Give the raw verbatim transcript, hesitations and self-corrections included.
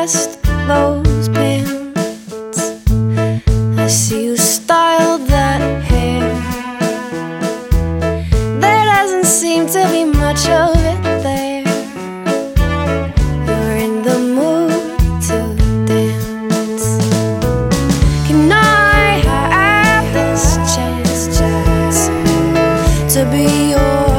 past those pants. I see you styled that hair. There doesn't seem to be much of